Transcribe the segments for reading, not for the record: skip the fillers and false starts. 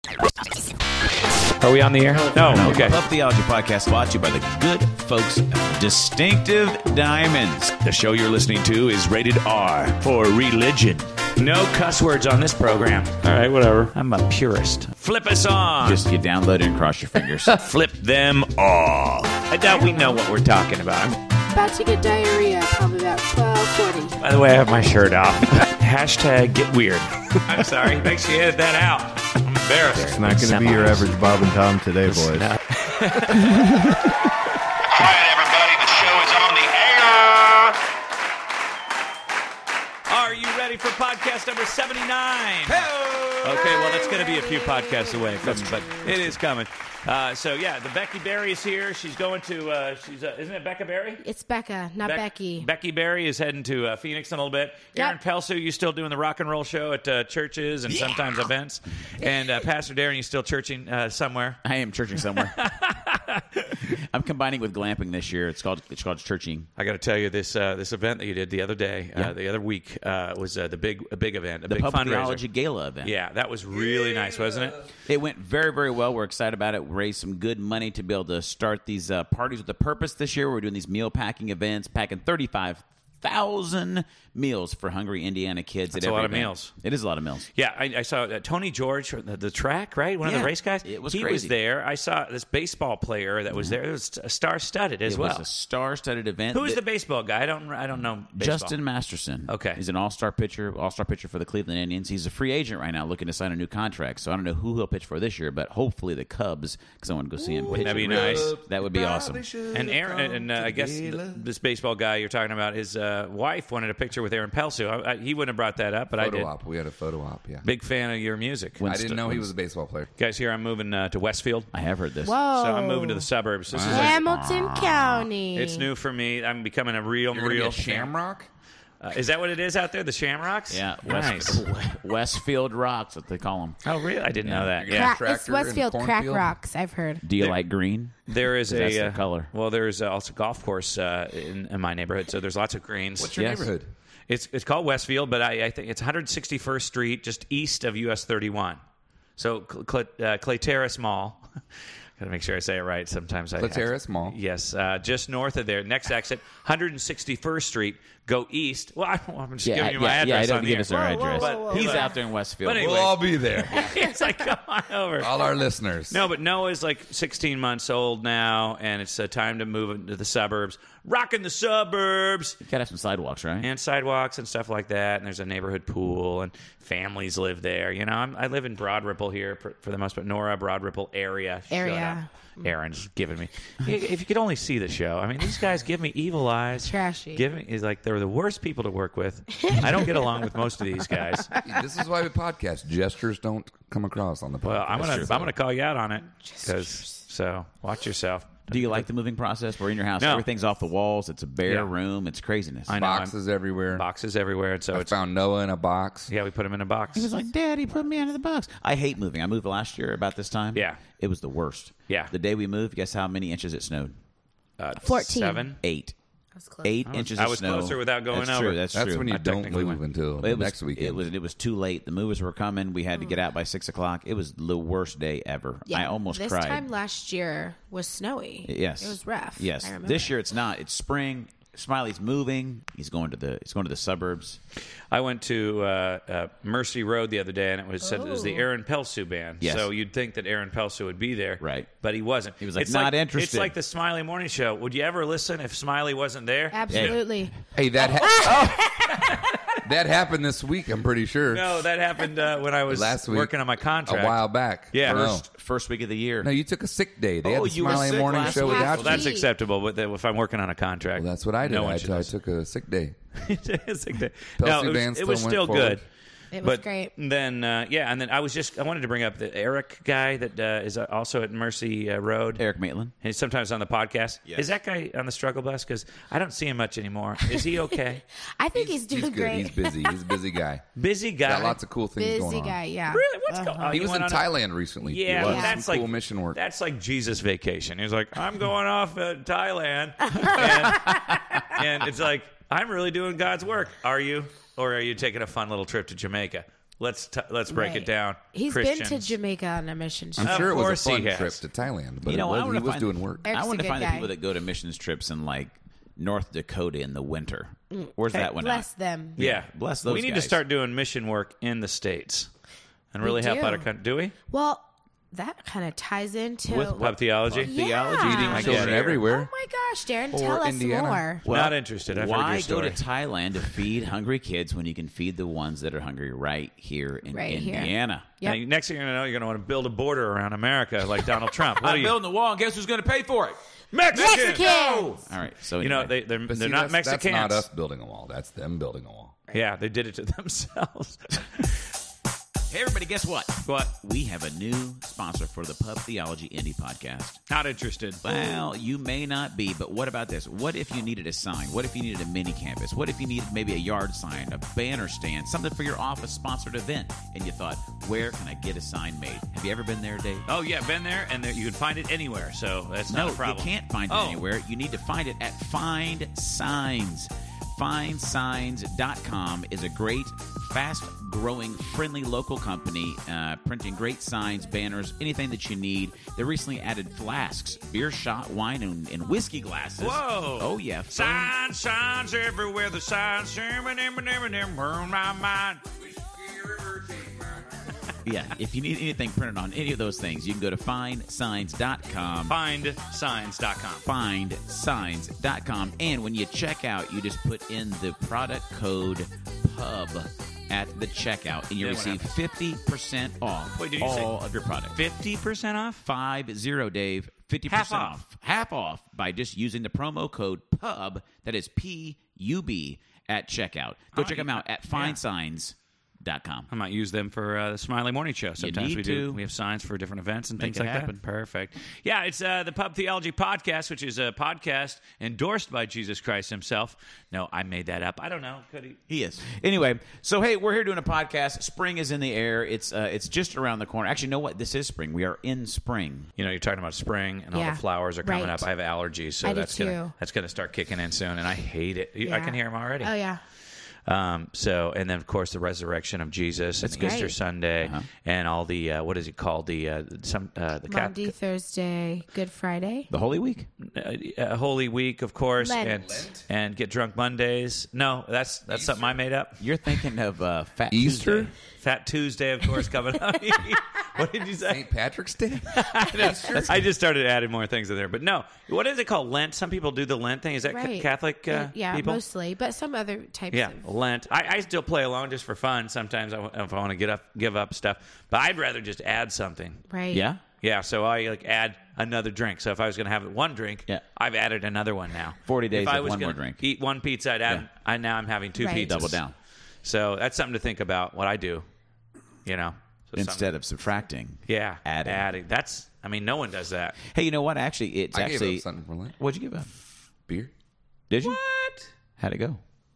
Are we on the air? No. Okay. Love Theology Podcast brought to you by the good folks at Distinctive Diamonds. The show you're listening to is rated R for religion. No cuss words on this program. All right, whatever. I'm a purist. Flip us on. Just you download it and cross your fingers. Flip them off. I doubt we know what we're talking about. About to get diarrhea, probably about 12:40. By the way, I have my shirt off. Hashtag get weird. I'm sorry. Make sure you edit that out. I'm embarrassed. It's not going to be your average Bob and Tom today, boys. All right, everybody, the show is on the air. Are you ready for podcast number 79? Okay, well, that's going to be a few podcasts away from but it is coming. The Becky Berry is here. She's going to, isn't it Becca Berry? It's Becca, not Becky. Becky Berry is heading to Phoenix in a little bit. Yep. Aaron Pelsu, you still doing the rock and roll show at churches and sometimes events. And Pastor Darren, you still churching somewhere? I am churching somewhere. I'm combining with glamping this year. It's called churching. I got to tell you, this event that you did the other day, the other week, was a big event, The big Public fundraiser. Theology Gala event. Yeah, that was really nice, wasn't it? It went very, very well. We're excited about it. We raised some good money to be able to start these parties with a purpose this year. We're doing these meal packing events, packing 35,000 meals for hungry Indiana kids. That's at a every lot of event. meals. It is a lot of meals. Yeah, I saw Tony George, the track, right? One of the race guys. It was He crazy. was there. I saw this baseball player that was there. It was star-studded as well. It was a star-studded event. Who's the baseball guy? I don't know baseball. Justin Masterson. Okay. He's an all-star pitcher for the Cleveland Indians. He's a free agent right now looking to sign a new contract. So I don't know who he'll pitch for this year, but hopefully the Cubs, because I want to go see him pitch. Wouldn't that be nice? That would be awesome. And Aaron, I guess this baseball guy you're talking about, his wife wanted a picture with Aaron Pelsu. He wouldn't have brought that up, but I did. We had a photo op, yeah. Big fan of your music. I didn't know he was a baseball player. Guys, here I'm moving to Westfield. I have heard this. Whoa. So I'm moving to the suburbs. This is Hamilton County. it's new for me. I'm becoming a real Shamrock? Is that what it is out there? The Shamrocks? Yeah, Nice. Westfield Rocks, what they call them. Oh, really? I didn't know that. You're Yeah. gonna It's Westfield Tractor in Crack cornfield? Rocks, I've heard. Do you like green? There is That's the color. Well, there's also a golf course in my neighborhood, so there's lots of greens. What's your Yes. neighborhood? It's called Westfield, but I think it's 161st Street, just east of US 31. So Clayteris Mall. Got to make sure I say it right. Sometimes I Clayteris Mall? Yes, just north of there. Next exit, 161st Street. Go east. Well, I'm just giving you my address. Yeah, I on don't the give air. us our address. whoa, He's whoa. out there in Westfield. But anyway. We'll all be there. It's like, come on over. All our listeners. No, but Noah's like 16 months old now, and it's time to move into the suburbs. Rocking the suburbs. You gotta have some sidewalks, right? And sidewalks and stuff like that. And there's a neighborhood pool, and families live there. You know, I live in Broad Ripple here for the most part. Nora, Broad Ripple area. Shut up. Aaron's giving me. If you could only see the show. I mean, these guys give me evil eyes. Trashy. Is like they're the worst people to work with. I don't get along with most of these guys. This is why we podcast. Gestures don't come across on the podcast. Well, I'm gonna call you out on it. So watch yourself. Do you like the moving process? We're in your house. No. Everything's off the walls. It's a bare Yeah. room. It's craziness. I know. Boxes everywhere. Boxes everywhere, and so I it's found Noah in a box. yeah. We put him in a box. He was like, Daddy, put me under the box. I hate moving. I moved last year about this time. Yeah. It was the worst. Yeah. The day we moved, guess how many inches it snowed? 14. 7. 8. That's close. 8 inches of I was snow. closer without going That's over. True. That's true. when you I don't technically move went. until It was, next weekend. It was too late. The movers were coming. We had to get out by 6 o'clock. It was the worst day ever. I almost this cried. This time last year was snowy. Yes, It was rough. Yes, I remember. this year it's not. It's spring. Smiley's moving. He's going to the suburbs. I went to Mercy Road the other day, and it was said it was the Aaron Pelsu band. Yes. So you'd think that Aaron Pelsu would be there, Right. But he wasn't. He was like, It's not It's interested. like the Smiley Morning Show. Would you ever listen if Smiley wasn't there? Absolutely. Hey, that that happened this week, I'm pretty sure. No, that happened when I was Last week, working on my contract a while back. Yeah. No. First week of the year. No, you took a sick day. They had the you were Smiley sick Morning last Show week. without Well, that's you. acceptable, but if I'm working on a contract, Well, that's what I did. No one I should took a sick day. It's like that. Pelsu No, band it was still still went good. forward. It was But great. then, and then I wanted to bring up the Eric guy that is also at Mercy Road. Eric Maitland. He's sometimes on the podcast. Yes. Is that guy on the struggle bus? Because I don't see him much anymore. Is he okay? I think he's doing He's good. great. He's busy. He's a busy guy. Busy guy. Got lots of cool things going Busy on. guy, yeah. Really? What's going on? He was in Thailand recently. Yeah, Doing but that's some like cool mission work. That's like Jesus vacation. He's like, I'm going off Thailand, and it's like I'm really doing God's work. Are you, or are you taking a fun little trip to Jamaica? Let's break it down. He's Christians. been to Jamaica on a mission trip. I'm sure it was course a he fun has. trip to Thailand, but You know, I he wanna was find- doing work. Eric's I want a to good find the guy. people that go to missions trips in like North Dakota in the winter. Where's that one? Bless at? them. Yeah, bless those We need to guys. start doing mission work in the States and really help do. out our country. Do we? Well, that kind of ties into With Pub theology. Yeah. Theology. Feeding I Children get it. everywhere. Oh my gosh, Darren, Or tell us Indiana. more. Well, Not interested. I've heard why your story. go to Thailand to feed hungry kids when you can feed the ones that are hungry right here in Right here. Indiana? Yep. Now, next thing you're going to know, you're going to want to build a border around America like Donald Trump. What are I'm you? building the wall, and guess who's going to pay for it? Mexicans! Mexicans! All right, so You know, anyway. they're But see, not that's Mexicans. not us building a wall. That's them building a wall. Yeah, they did it to themselves. Hey, everybody, guess what? What? We have a new sponsor for the Pub Theology Indie Podcast. Not interested. Well, you may not be, but what about this? What if you needed a sign? What if you needed a mini campus? What if you needed maybe a yard sign, a banner stand, something for your office-sponsored event? And you thought, where can I get a sign made? Have you ever been there, Dave? Oh, yeah, been there, and you can find it anywhere, so that's not No, a problem. you can't find it Oh. anywhere. You need to find it at Find Signs. FindSigns.com is a great, fast-growing, friendly local company printing great signs, banners, anything that you need. They recently added flasks, beer shot, wine, and whiskey glasses. Whoa. Oh, yeah. Signs everywhere. The signs, burn my mind. Yeah, if you need anything printed on any of those things, you can go to FindSigns.com. FindSigns.com. FindSigns.com. And when you check out, you just put in the product code PUB at the checkout, and you Then what receive happens? 50% off Wait, did you say all of your product. 50% off? 50, Dave. 50% Half off. off. Half off by just using the promo code PUB, that is PUB, at checkout. Go check them out at FindSigns.com. I might use them for the Smiley Morning Show. Sometimes need we do. to. We have signs for different events and Make things it like happen. that. Perfect. Yeah, it's the Pub Theology Podcast, which is a podcast endorsed by Jesus Christ himself. No, I made that up. I don't know. Could he? He is. Anyway, so hey, we're here doing a podcast. Spring is in the air. It's just around the corner. Actually, you know what? This is spring. We are in spring. You know, you're talking about spring and all Yeah, the flowers are coming right. up. I have allergies, so I do that's too. gonna start kicking in soon, and I hate it. I Yeah. can hear them already. Oh, yeah. So, and then of course the resurrection of Jesus and great. Easter Sunday and all the what is it called the Monday, Thursday, Good Friday. The Holy Week? Holy Week, of course, Lent. and get drunk Mondays. No, that's something I made up. You're thinking of Fat Easter? Tuesday. Fat Tuesday, of course, coming up. What did you say? St. Patrick's Day? I just started adding more things in there, but no. What is it called? Lent. Some people do the Lent thing. Is that Right. Catholic Yeah, people? mostly. But some other types Yeah, of... Lent. I still play along just for fun. Sometimes if I want to give up stuff, but I'd rather just add something. Right. Yeah? Yeah, so I add another drink. So if I was going to have one drink, Yeah. I've added another one now. 40 days if I of was one more gonna drink. Eat one pizza, I'd add. Now I'm having two Right. pizzas. Double down. So that's something to think about. What I do, you know, so Instead of subtracting. yeah, adding. That's. I mean, no one does that. Hey, you know what? Actually, it's I actually. gave up something for Lent. What'd you give up? Beer. Did you? What? How'd it go?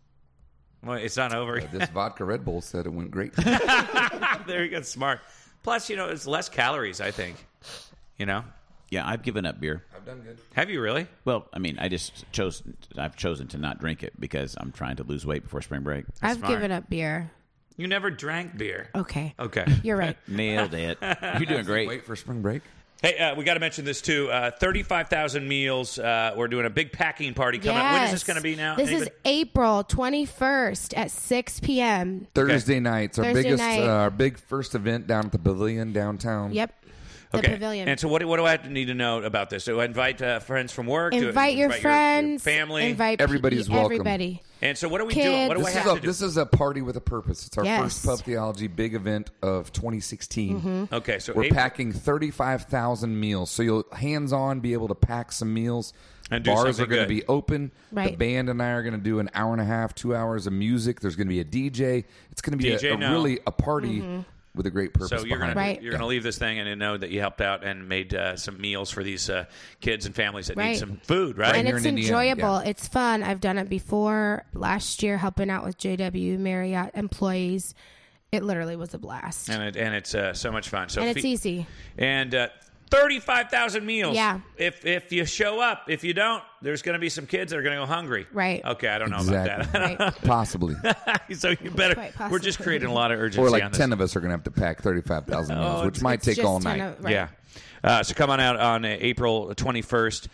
Well, it's not over. This vodka Red Bull said it went great. There you go. Smart. Plus, you know, it's less calories. I think. You know. Yeah, I've given up beer. I've done good. Have you really? Well, I mean, I've chosen to not drink it because I'm trying to lose weight before spring break. I've smart. given up beer. You never drank beer. Okay. Okay. You're right. Nailed it. You're doing great. Wait for spring break. Hey, we got to mention this too. 35,000 meals. We're doing a big packing party coming up. When is this going to be now? This is Anybody? April 21st at 6 p.m. Thursday nights, our Thursday biggest, night. our big first event down at the Pavilion downtown. Yep. The Okay. pavilion. And so, what do I need to know about this? Do I invite friends from work? Do I invite your friends. family. Invite Everybody's welcome. everybody. And so, what are we Kids. doing? What do I have to do? This is a party with a purpose. It's our Yes. first Pub Theology big event of 2016. Mm-hmm. Okay, so We're April- packing 35,000 meals. So you'll hands-on be able to pack some meals. And do Bars something are going to good. be open. The Right. band and I are going to do an hour and a half, 2 hours of music. There's going to be a DJ. It's going to be DJ, no. really a party with a great purpose So you're behind gonna it. Right. you're gonna leave this thing and know that you helped out and made some meals for these kids and families that need Right. some food, right? And here it's in Indiana, enjoyable. yeah. It's fun. I've done it before. Last year, helping out with JW Marriott employees. It literally was a blast. And it's so much fun. So And it's easy. And 35,000 meals. Yeah. If you show up, if you don't, there's going to be some kids that are going to go hungry. Right. Okay, I don't know Exactly. about that. Right. Possibly. So you better. Quite We're just possibly. creating a lot of urgency Or like on this. 10 of us are going to have to pack 35,000 meals, which might take Just all 10 night. of- right. Yeah. So come on out on April 21st,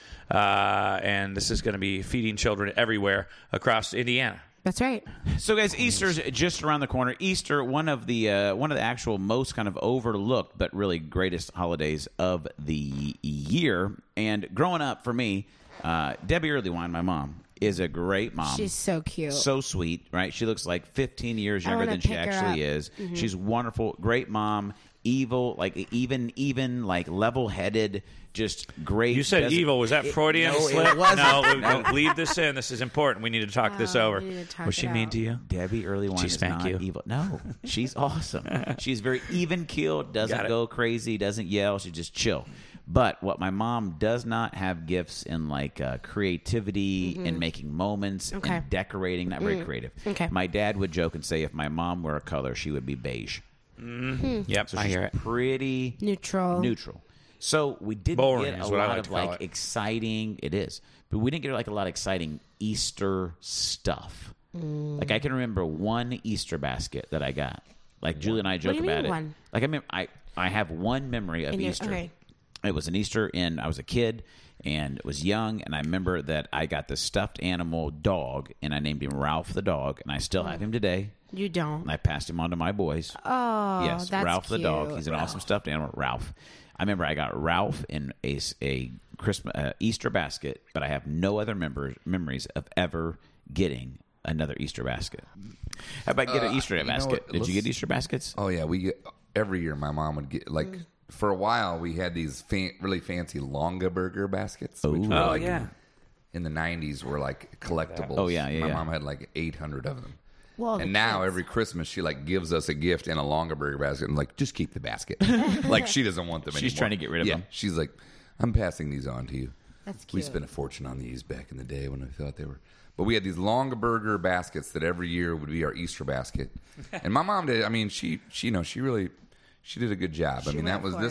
and this is going to be feeding children everywhere across Indiana. That's right. So, guys, Easter's just around the corner. Easter, one of the actual most kind of overlooked but really greatest holidays of the year. And growing up, for me, Debbie Earlywine, my mom, is a great mom. She's so cute. So sweet, right? She looks like 15 years younger wanna than she pick her actually up. is. She's wonderful, great mom, evil, like even like level-headed, just great. You said doesn't- evil. Was that Freudian no, it slip? wasn't. No, leave this in. This is important. We need to talk this over. we need to talk Was she it mean out. to you? Debbie Earlywine She is spank not you? evil. No, she's awesome. She's very even-keeled, Got doesn't it. go crazy, doesn't yell. She's just chill. But what my mom does not have gifts in, like creativity and making moments Okay. and decorating. Not very creative. Okay. My dad would joke and say if my mom were a color, she would be beige. Yep, So I she's hear it. pretty Neutral. So we didn't Boring get a is what I lot like of to call like it. exciting. It is, but we didn't get like a lot of exciting Easter stuff. Like I can remember one Easter basket that I got. Like Julie and I joke do you about mean it. one? Like I have one memory of In your- Easter. okay. It was an Easter, and I was a kid and was young, and I remember that I got this stuffed animal dog, and I named him Ralph the dog, and I still have him today. You don't. And I passed him on to my boys. Oh, Yes, that's Ralph the dog. cute. He's an awesome stuffed animal, Ralph. I remember I got Ralph in a Christmas Easter basket, but I have no other memories of ever getting another Easter basket. How about get an Easter egg you know basket? what, Did you get let's- Easter baskets? Oh, yeah. Every year my mom would get, like, for a while we had these really fancy Longa Burger baskets. Which were Oh, like, yeah. In the 90s were like collectibles. Oh, yeah, yeah, My yeah. mom had like 800 of them. Well, the And now kids. every Christmas she like gives us a gift in a Longa Burger basket and like just keep the basket. Like she doesn't want them anymore. She's trying to get rid of them. She's like, I'm passing these on to you. That's We cute. spent a fortune on these back in the day when we thought they were. But we had these Longa Burger baskets that every year would be our Easter basket. And my mom did. I mean, she did a good job. I mean,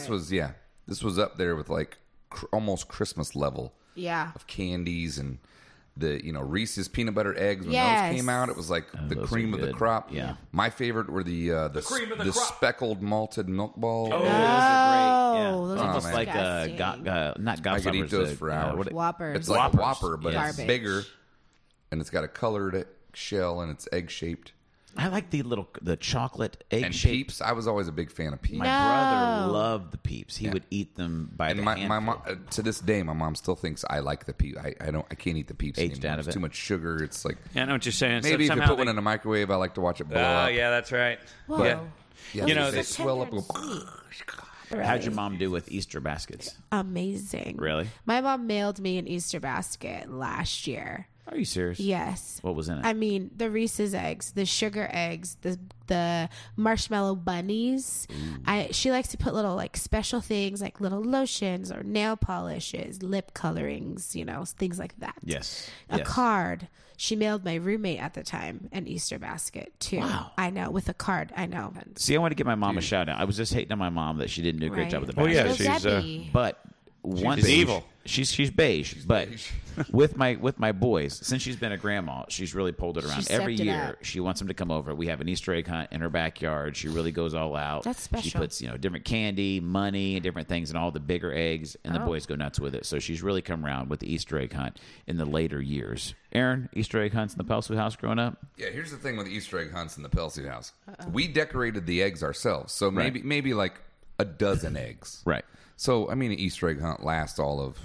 this was up there with like almost Christmas level. Yeah. Of candies and the Reese's peanut butter eggs when Yes. those came out. It was like the those cream are of the good. crop. Yeah. My favorite were the cream of the crop. speckled malted milk balls. Oh, those are great. Yeah. those It's are almost like disgusting. not I could eat Gobstoppers, those for hours. Whoppers. It's like Whoppers. a Whopper, but Yeah. it's Garbage. bigger, and it's got a colored shell, and it's egg shaped. I like the chocolate egg And shape. Peeps, I was always a big fan of Peeps. My No. brother loved the Peeps. He would eat them by And the my handful. mom, to this day, my mom still thinks I like the Peeps. I can't eat the Peeps Aged anymore. out of It's it. too much sugar. It's like Yeah, I know what you're saying. maybe if you Somehow put one they- in a microwave, I like to watch it blow Oh, up. yeah, that's right. Whoa. Yeah. Yeah, You know, they it's swell up. tender and sweet. How'd your mom do with Easter baskets? Amazing. Really? My mom mailed me an Easter basket last year. Are you serious? Yes. What was in it? I mean, the Reese's eggs, the sugar eggs, the marshmallow bunnies. She likes to put little like special things like little lotions or nail polishes, lip colorings, things like that. Yes. A Yes. card. She mailed my roommate at the time an Easter basket too. Wow. I know, with a card. I know. See, I want to give my mom a shout out. I was just hating on my mom that she didn't do a great job with the Oh, baskets. yeah, Little she's, Debbie. But one She's beige. evil. She's beige, but with my boys, since she's been a grandma, she's really pulled it around. She Every stepped it year, up. she wants them to come over. We have an Easter egg hunt in her backyard. She really goes all out. That's She special. puts different candy, money, and different things, and all the bigger eggs, and the boys go nuts with it. So she's really come around with the Easter egg hunt in the later years. Aaron, Easter egg hunts in the Pelsu house growing up. Yeah, here's the thing with the Easter egg hunts in the Pelsey house. We decorated the eggs ourselves, so maybe like a dozen eggs. Right. So I mean, an Easter egg hunt lasts all of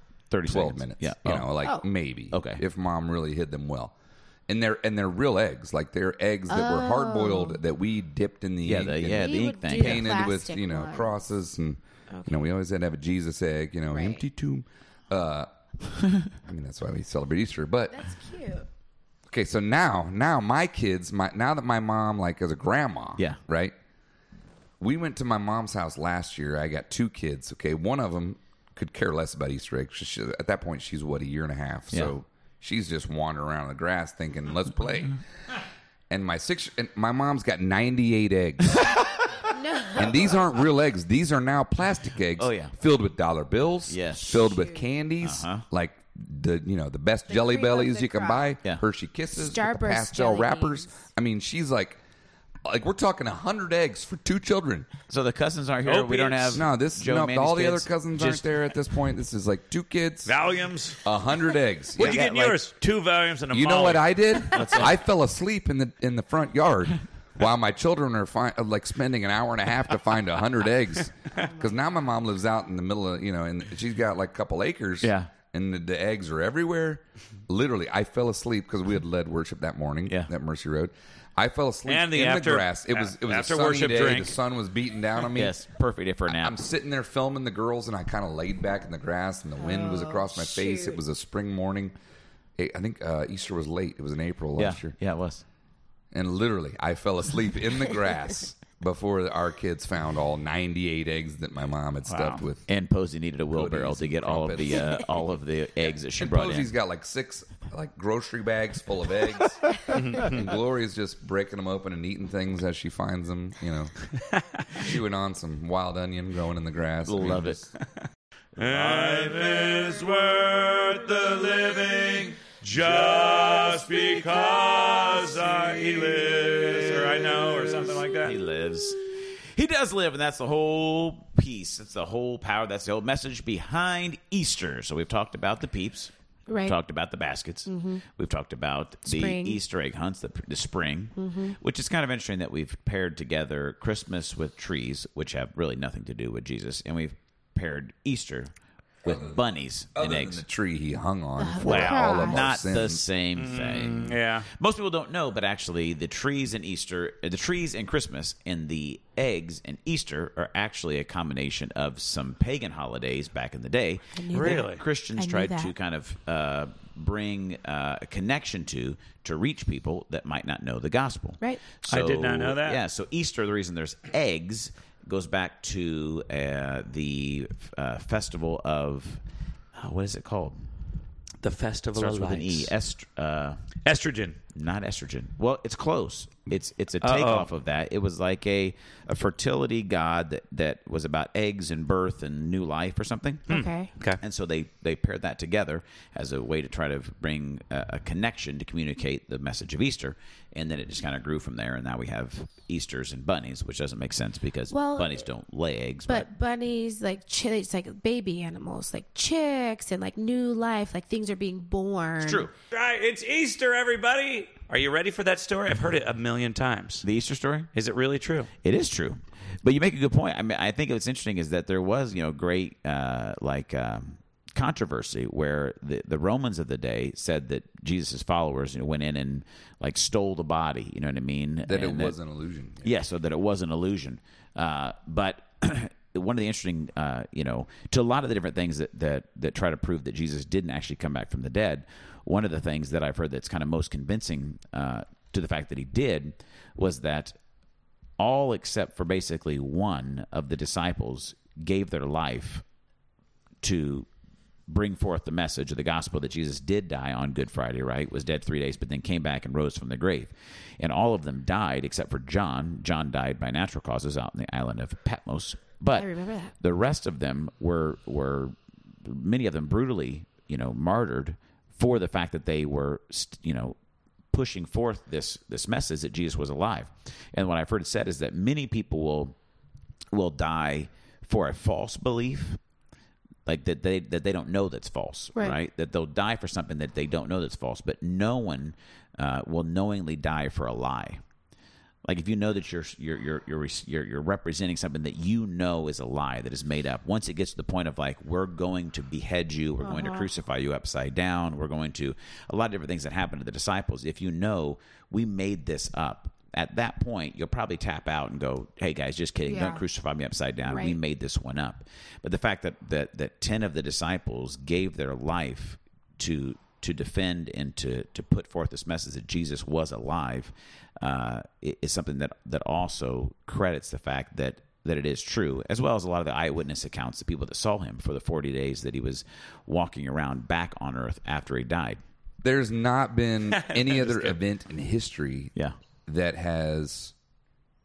30 12 seconds. minutes. Yeah. Maybe. Okay. If mom really hid them well. And they're real eggs. Like they're eggs that were hard boiled that we dipped in the ink the and We ink would thing. do the painted with, plastic ones. crosses and we always had to have a Jesus egg, Right. empty tomb. I mean that's why we celebrate Easter. But That's cute. okay, so now my kids, now that my mom like is a grandma, Yeah. right? We went to my mom's house last year. I got 2 kids. Okay, one of them could care less about Easter eggs. At that point, she's a year and a half. So Yeah. she's just wandering around in the grass thinking, "Let's play." And my mom's got 98 eggs. And these aren't real eggs. These are now plastic eggs. Oh, yeah. Filled with dollar bills. Yes. Filled with candies. Like the best Jelly cream of Bellies the you can crop. buy. Yeah. Hershey Kisses. with the Starburst pastel jelly wrappers. beans. I mean, she's like we're talking 100 eggs for 2 children. So the cousins aren't here. We don't have No, Joe Mandy's all the other kids. cousins aren't Just- there at this point. This is like 2 kids, Valiums. 100 eggs. What'd you Yeah. get in yours? 2 Valiums and a You know Molly. what I did? I fell asleep in the front yard while my children are spending an hour and a half to find 100 eggs. Because now my mom lives out in the middle of and she's got like a couple acres. Yeah. And the eggs are everywhere. Literally, I fell asleep because we had led worship that morning at Mercy Road. I fell asleep And the in after- the grass. It was after a sunny worship day. drink. The sun was beating down on me. Yes, perfect day for a nap. I'm sitting there filming the girls, and I kind of laid back in the grass, and the wind was across my face. shoot. It was a spring morning. I think Easter was late. It was in April last year. Yeah, it was. And literally, I fell asleep in the grass before our kids found all 98 eggs that my mom had stuffed with. And Posey needed a wheelbarrow Goodies to and get all of the eggs that she And brought Posey's in. got like 6 grocery bags full of eggs. And Gloria's just breaking them open and eating things as she finds them, chewing on some wild onion growing in the grass. Love it. Life is worth the living just because he lives, or I know, or something like that. He lives. He does live, and that's the whole piece. That's the whole power. That's the whole message behind Easter. So we've talked about the peeps. Right. We've talked about the baskets. We've talked about Spring. the Easter egg hunts, the spring, which is kind of interesting that we've paired together Christmas with trees, which have really nothing to do with Jesus, and we've paired Easter with bunnies and Other than eggs. the tree he hung on for Wow. all of our Not sins. the same thing. Yeah. Most people don't know, but actually, the trees and Christmas and the eggs and Easter are actually a combination of some pagan holidays back in the day. Really? that Christians I knew tried that. to kind of bring a connection to reach people that might not know the gospel. Right. I did not know that. Yeah. So Easter, the reason there's eggs goes back to the festival of what is it called? The Festival Starts of with an E. Lights. Estrogen. Not estrogen. Well, it's close. It's a takeoff of that. It was like a fertility god that was about eggs and birth and new life or something. Okay. Okay. And so they paired that together as a way to try to bring a connection to communicate the message of Easter. And then it just kind of grew from there. And now we have Easters and bunnies, which doesn't make sense because bunnies don't lay eggs. But bunnies, it's like baby animals, like chicks and like new life, like things are being born. It's true. Right, it's Easter, everybody. Are you ready for that story? I've heard it a million times. The Easter story? Is it really true? It is true, but you make a good point. I mean, I think what's interesting is that there was, great controversy where the Romans of the day said that Jesus' followers, went in and stole the body. You know what I mean? That it And was an illusion. Yeah, so that it was an illusion. But one of the interesting, to a lot of the different things that try to prove that Jesus didn't actually come back from the dead, one of the things that I've heard that's kind of most convincing to the fact that he did was that all except for basically one of the disciples gave their life to bring forth the message of the gospel that Jesus did die on Good Friday, right? Was dead 3 days, but then came back and rose from the grave. And all of them died except for John. John died by natural causes out in the island of Patmos. But I remember that. the rest of them were many of them brutally, martyred for the fact that they were, pushing forth this message that Jesus was alive. And what I've heard said is that many people will die for a false belief, like that they don't know that's false, right? That they'll die for something that they don't know that's false, but no one will knowingly die for a lie. Like if you know that you're representing something that you know is a lie, that is made up. Once it gets to the point of we're going to behead you, we're going to crucify you upside down, we're going to a lot of different things that happen to the disciples. If you know we made this up, at that point you'll probably tap out and go, "Hey guys, just kidding! Yeah. Don't crucify me upside down. Right. We made this one up." But the fact that 10 of the disciples gave their life to defend and to put forth this message that Jesus was alive is something that also credits the fact that it is true, as well as a lot of the eyewitness accounts, the people that saw him for the 40 days that he was walking around back on earth after he died. There's not been any other event in history Yeah. that has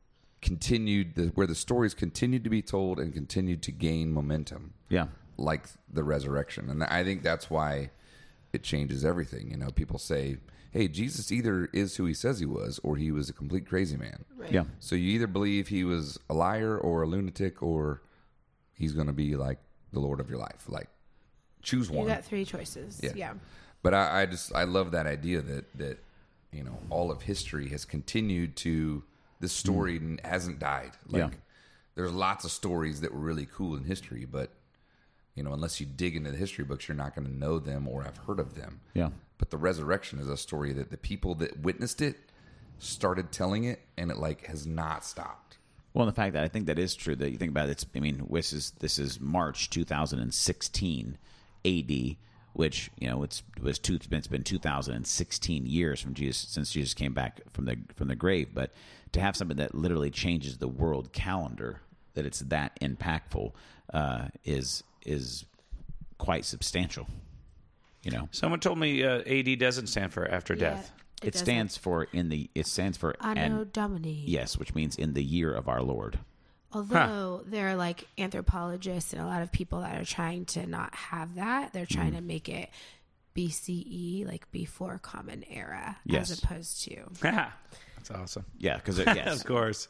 where the stories continued to be told and continued to gain momentum. Yeah. Like the resurrection. And I think that's why it changes everything. You know, people say, hey, Jesus either is who he says he was or he was a complete crazy man. Right. Yeah. So you either believe he was a liar or a lunatic or he's going to be like the Lord of your life. Like, choose one. You got 3 choices. Yeah. But I love that idea that, you know, all of history has continued to, this story hasn't died. Like, there's lots of stories that were really cool in history, but, you know, unless you dig into the history books, you're not going to know them or have heard of them. Yeah. But the resurrection is a story that the people that witnessed it started telling it, and it like has not stopped. Well, and the fact that I think that is true, that you think about it, this is March 2016 AD, which, you know, it's been 2016 years since Jesus came back from the grave. But to have something that literally changes the world calendar, that it's that impactful, is quite substantial. You know, Someone told me AD doesn't stand for after death. it stands for Anno Domini. Yes, which means in the year of our Lord. Although there are like anthropologists and a lot of people that are trying to not have that. They're trying to make it BCE, like before Common Era, Yes. as opposed to. That's awesome. Yeah, because yes, Of course.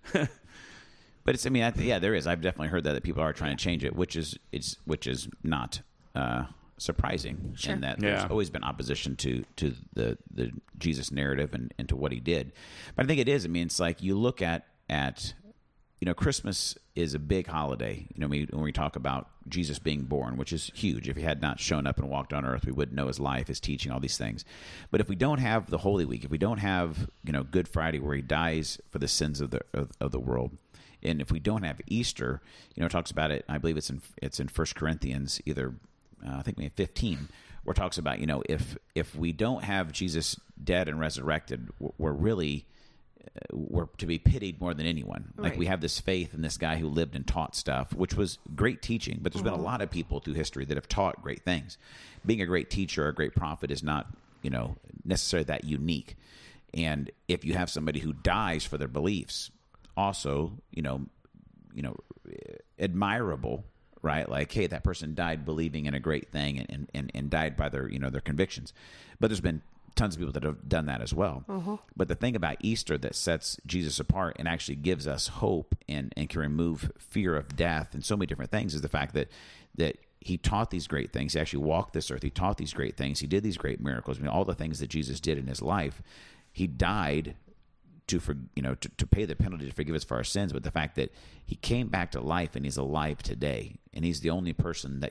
but it's. I mean, there is. I've definitely heard that people are trying to change it, which is not surprising. Sure. In that there's always been opposition to the Jesus narrative and to what he did. But I think it is. I mean, it's like you look at you know, Christmas is a big holiday. You know, when we talk about Jesus being born, which is huge. If he had not shown up and walked on earth, we wouldn't know his life, his teaching, all these things. But if we don't have the Holy Week, if we don't have, you know, Good Friday where he dies for the sins of the world, and if we don't have Easter, you know, it talks about it. I believe it's in 1 Corinthians, either I think maybe 15, where it talks about, you know, if we don't have Jesus dead and resurrected, we're to be pitied more than anyone. Like, we have this faith in this guy who lived and taught stuff, which was great teaching, but there's been a lot of people through history that have taught great things. Being a great teacher or a great prophet is not, you know, necessarily that unique. And if you have somebody who dies for their beliefs, also, you know, admirable, right? Like, hey, that person died believing in a great thing and died by their, you know, their convictions. But there's been tons of people that have done that as well. But the thing about Easter that sets Jesus apart and actually gives us hope and can remove fear of death and so many different things is the fact that he taught these great things. He actually walked this earth. He taught these great things. He did these great miracles. I mean, all the things that Jesus did in his life, he died to pay the penalty to forgive us for our sins. But the fact that he came back to life and he's alive today, and he's the only person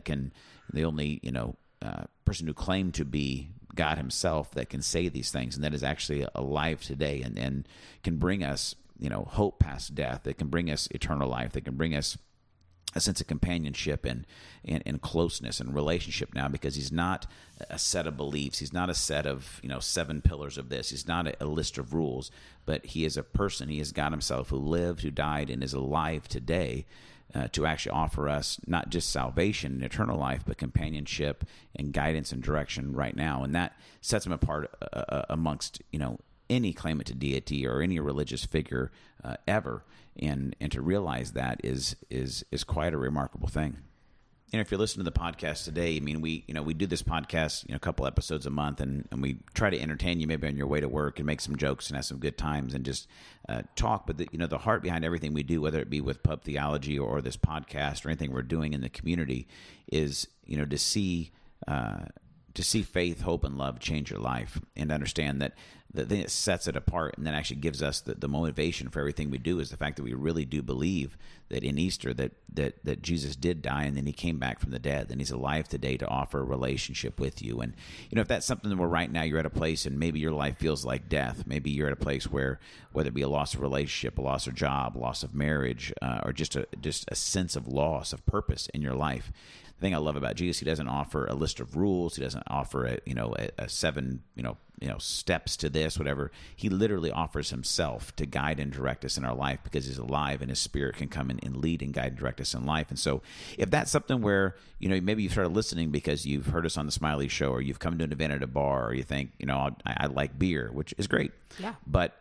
person who claimed to be God himself that can say these things, and that is actually alive today and can bring us, you know, hope past death. That can bring us eternal life. That can bring us a sense of companionship and closeness and relationship now, because he's not a set of beliefs. He's not a set of, you know, 7 pillars of this. He's not a list of rules, but he is a person. He is God himself who lived, who died, and is alive today to actually offer us not just salvation and eternal life, but companionship and guidance and direction right now. And that sets him apart amongst, you know, any claimant to deity or any religious figure ever. And to realize that is quite a remarkable thing. And if you're listening to the podcast today, I mean, we do this podcast, you know, a couple episodes a month, and we try to entertain you maybe on your way to work and make some jokes and have some good times and just talk. But the heart behind everything we do, whether it be with Pub Theology or this podcast or anything we're doing in the community, is, you know, to see faith, hope, and love change your life, and understand that the thing that sets it apart and that actually gives us the motivation for everything we do is the fact that we really do believe that in Easter that Jesus did die and then he came back from the dead, and he's alive today to offer a relationship with you. And, you know, if that's something where right now you're at a place and maybe your life feels like death, maybe you're at a place where, whether it be a loss of relationship, a loss of job, loss of marriage, or just a sense of loss of purpose in your life. The thing I love about Jesus, he doesn't offer a list of rules. He doesn't offer a 7, steps to this, whatever. He literally offers himself to guide and direct us in our life, because he's alive and his spirit can come in and lead and guide and direct us in life. And so if that's something where, you know, maybe you started listening because you've heard us on the Smiley Show, or you've come to an event at a bar, or you think, you know, I like beer, which is great. Yeah. But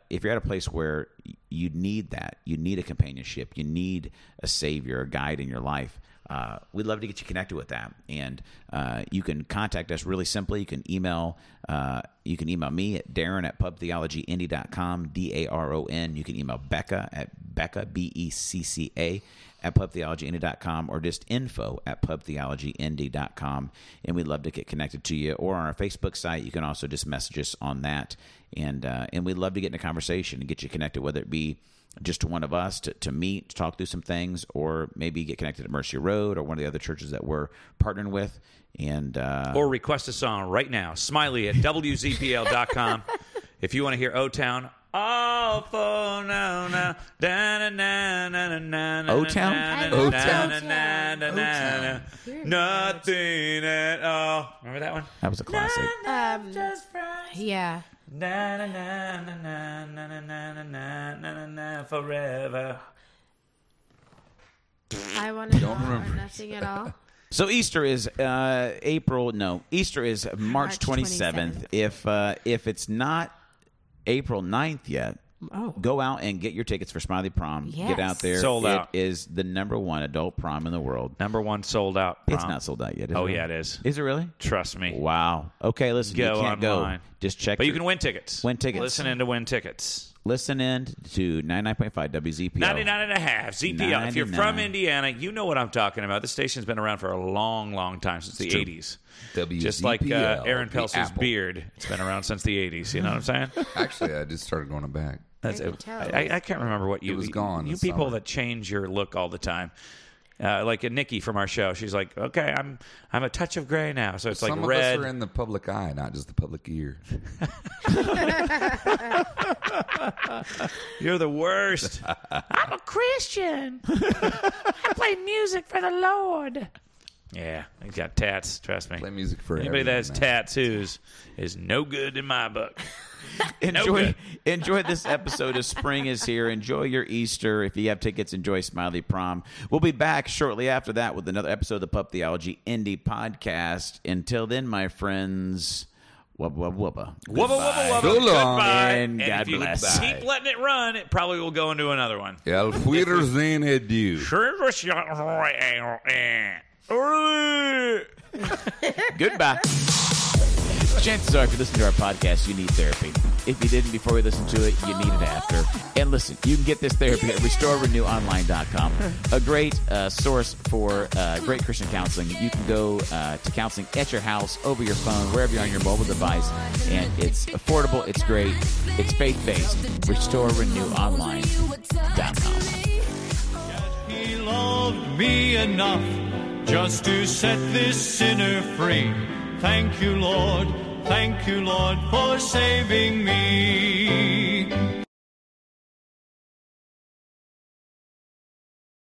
if you're at a place where you need that, you need a companionship, you need a savior, a guide in your life, we'd love to get you connected with that. And you can contact us really simply. You can email me at Darren@pubtheologyindy.com, DARON. You can email Becca at Becca, BECCA, at pubtheologyindy.com, or just info@pubtheologyindy.com. And we'd love to get connected to you. Or on our Facebook site, you can also just message us on that. And we'd love to get in a conversation and get you connected, whether it be just to one of us to meet, to talk through some things, or maybe get connected at Mercy Road or one of the other churches that we're partnering with. And or request a song right now. Smiley at WZPL.com. If you want to hear O-Town. Oh, for no, no. O-Town? Nothing at all. Remember that one? That was a classic. Yeah. Forever. I want to know remember. nothing at all. So Easter is Easter is March 27th. If it's not April 9th yet, go out and get your tickets for Smiley Prom. Yes. Get out there. Sold out. It is the #1 adult prom in the world. #1 sold out. Prom. It's not sold out yet. Is Oh, it? yeah, it is. Is it really? Trust me. Wow. Okay, listen. Go you can't online. go. Just check. But you can win tickets. Win tickets. Listen in to win tickets. Listen in to 99.5 WZPL. 99.5 ZPL. If you're from 99. Indiana, you know what I'm talking about. This station's been around for a long, long time, since the true. 80s. WZPL, Just like Aaron the Pelser's Apple. beard. It's been around since the 80s. You know what I'm saying? Actually, I just started going back. That's I it. can tell. I can't remember what you. It was gone You this people summer. that change your look all the time. Like Nikki from our show, she's like, "Okay, I'm a touch of gray now, so it's Some like of red." us are in the public eye, not just the public ear. You're the worst. I'm a Christian. I play music for the Lord. Yeah, he's got tats. Trust me. Play music for Anybody that has everyone, man. tattoos is no good in my book. Enjoy this episode of Spring is Here. Enjoy your Easter. If you have tickets, enjoy Smiley Prom. We'll be back shortly after that with another episode of the Pub Theology Indie Podcast. Until then, my friends, wubba wubba. Wubba, wubba, wubba. So long. Goodbye. And God if you bless. keep letting it run, it probably will go into another one. Auf Wiedersehen, adieu. Goodbye. Chances are, if you listen to our podcast, you need therapy. If you didn't before you listened to it, you need it after. And listen, you can get this therapy at RestoreRenewOnline.com, a great source for great Christian counseling. You can go to counseling at your house, over your phone, wherever you're on your mobile device, and it's affordable, it's great, it's faith-based. RestoreRenewOnline.com. He loved me enough just to set this sinner free. Thank you, Lord, for saving me.